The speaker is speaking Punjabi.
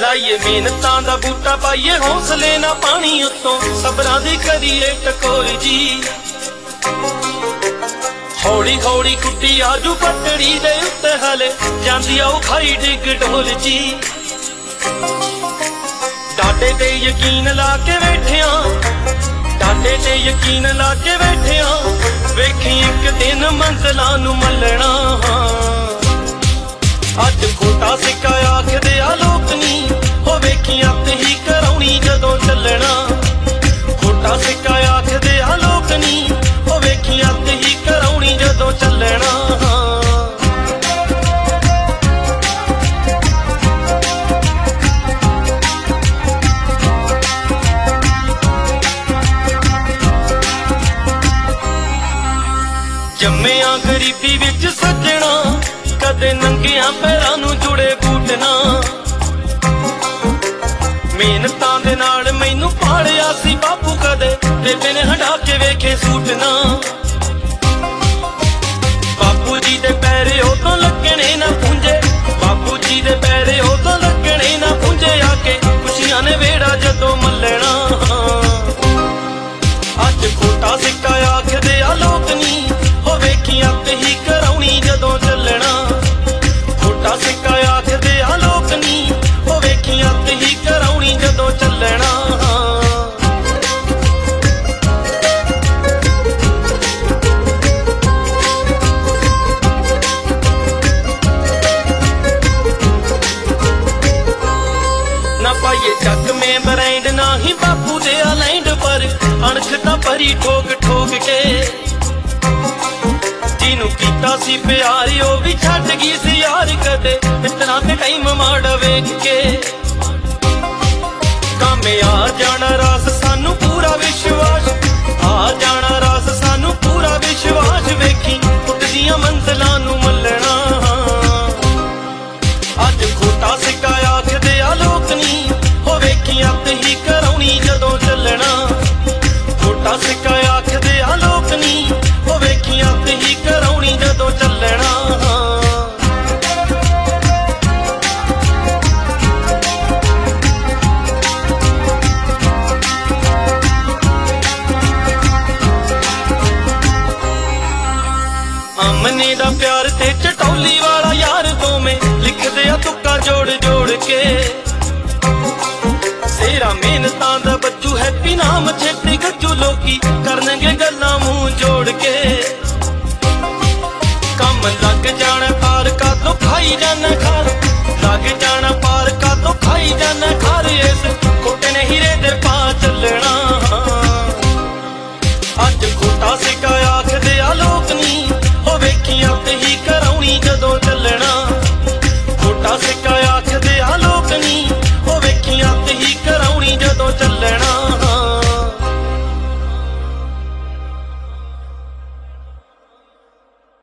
ਲਾਈਏ ਮਿਹਨਤਾਂ ਦਾ ਬੂਟਾ ਪਾਈਏ ਹੌਸਲੇ ਨਾ ਪਾਣੀ ਉੱਤੋਂ ਸਬਰਾਂ ਦੀ ਕਰੀਏ ਟਕੋਰ ਜੀ। ਹੌਲੀ ਹੌਲੀ ਕੁੱਟੀ ਆਜੂ ਪੱਟੜੀ ਦੇ ਉੱਤੇ ਹਲੇ ਜਾਂਦੀ ਆ ਉਹ ਖਾਈ ਡਿੱਗ ਢੋਲ ਜੀ। ਡਾਡੇ ਤੇ ਯਕੀਨ ਲਾ ਕੇ ਬੈਠਿਆ, ਡਾਡੇ ਤੇ ਯਕੀਨ ਲਾ ਕੇ ਬੈਠਿਆ, ਵੇਖੀ ਇੱਕ ਦਿਨ ਮੰਜ਼ਲਾਂ ਨੂੰ ਮੱਲਣਾ। ਅੱਜ ਖੋਟਾ ਸਿੱਕਾ ਆਖਦੇ ਆ ਲੋਕ ਨੀ, ਹੋ ਵੇਖੀ ਅੱਤ ਹੀ ਕਰਾਉਣੀ ਜਦੋਂ ਚੱਲਣਾ। ਖੋਟਾ ਸਿੱਕਾ ਆਖਦੇ ਆ ਲੋਕ ਨੀ, ਹੋ ਵੇਖੀ ਅੱਤ ਹੀ ਕਰਾਉਣੀ ਜਦੋਂ ਚੱਲਣਾ। ਜੰਮਿਆ ਗਰੀਬੀ ਵਿੱਚ ਸੱਜਣਾ, ਕਦੇ ਨੰਗਿਆਂ ਪੈਰਾਂ ਨੂੰ ਜੁੜੇ ਬੂਟ ਨਾ। ਮਿਹਨਤਾਂ ਦੇ ਨਾਲ ਮੈਨੂੰ ਪਾਲਿਆ ਸੀ ਬਾਪੂ, ਕਦੇ ਬੇਬੇ ਨੇ ਹੰਢਾ ਕੇ ਵੇਖੇ ਸੂਟ ਨਾ। ਬਾਪੂ ਜੀ ਦੇ ਪੈਰੇ ਉਦੋਂ ਲੱਗਣੇ ਨਾ ਪੁੰਜੇ, ਬਾਪੂ ਜੀ ਦੇ ਪੈਰੇ ਉਦੋਂ ਲੱਗਣੇ ਨਾ ਪੁੰਜੇ, ਆ ਕੇ ਖੁਸ਼ੀਆਂ ਨੇ ਵੇੜਾ ਜਦੋਂ ਮੱਲਣਾ। ਅੱਜ ਖੋਟਾ ਸਿੱਕਾ ਆਖਦੇ ਆ ਲੋਕ ਨੀ, ਹੋ ਵੇਖੀ ਅੱਤ ਹੀ ਕਰਾਉਣੀ ਜਦੋਂ ਚੱਲਣਾ। ਖੋਟਾ ਸਿੱਕਾ ਆਖਦੇ ਆ ਲੋਕ ਨੀ, ਹੋ ਵੇਖੀ ਅੱਤ ਹੀ ਕਰਾਉਣੀ ਜਦੋਂ ਚੱਲਣਾ। ਨਾ ਪਾਈਏ ਚੱਕਵੇਂ ਬਰੈਂਡ ਨਾ ਹੀ ਬਾਪੂ ਦੇ ਆ ਲੈਂਡ, ਪਰ ਅਣਖ ਤਾਂ ਭਰੀ ਠੋਕ ਠੋਕ ਕੇ। ਜਿਹਨੂੰ ਕੀਤਾ ਸੀ ਪਿਆਰ ਉਹ ਵੀ ਛੱਡ ਗਈ ਸੀ ਯਾਰ, ਕਦੇ ਮਿੱਤਰਾਂ ਤੇ ਟਾਈਮ ਮਾੜਾ ਵੇਖ ਕੇ। ਕੰਮ ਆ ਜਾਣਾ ਰਾਸ ਸਾਨੂੰ ਪੂਰਾ ਵਿਸ਼ਵਾਸ, ਆ ਜਾਣਾ ਰਾਸ ਸਾਨੂੰ ਪੂਰਾ ਵਿਸ਼ਵਾਸ, ਵੇਖੀ ਟੁੱਟਦੀਆਂ ਮੰਜ਼ਲਾਂ ਨੂੰ ਮੱਲਣਾ। ਅੱਜ ਖੋਟਾ ਸਿੱਕਾ ਆਖਦੇ ਆ ਲੋਕ ਨੀ, ਹੋ ਵੇਖੀ ਅੱਤ ਹੀ ਕਰਾਉਣੀ ਜਦੋਂ ਚੱਲਣਾ। ਖੋਟਾ ਸਿੱਕਾ ਆਖਦੇ ਆ ਲੋਕ ਨੀ, ਹੋ ਵੇਖੀ ਅੱਤ ਹੀ ਕਰਾਉਣੀ ਜਦੋਂ ਚੱਲਣਾ। ਅਮਨੇ ਦਾ ਪਿਆਰ ਤੇ ਚਟੌਲੀ ਵਾਲਾ ਯਾਰ, ਦੋਵੇਂ ਲਿਖਦੇ ਆ ਤੁੱਕਾ ਜੋੜ ਜੋੜ ਕੇ। ਸੇਰਾ ਮਿਹਨਤਾਂ ਦਾ ਬੱਜੂ ਹੈਪੀ ਨਾਮ ਛੇਤੀ ਗੱਜੂ, ਲੋਕੀ ਕਰਨਗੇ ਗੱਲਾਂ ਮੂੰਹ ਜੋੜ ਕੇ। ਕੰਮ ਲੱਗ ਜਾਣਾ ਪਾਰ ਕਾਤੋਂ ਖਾਈ ਜਾਣਾ ਖਾਰ, ਲੱਗ ਜਾਣਾ ਪਾਰ ਕਾਤੋਂ ਖਾਈ ਜਾਣਾ ਖਾਰ, ਇਸ ਖੋਟੇ ਨੇ ਹੀਰੇ ਦੇ ਪਾ ਚੱਲਣਾ।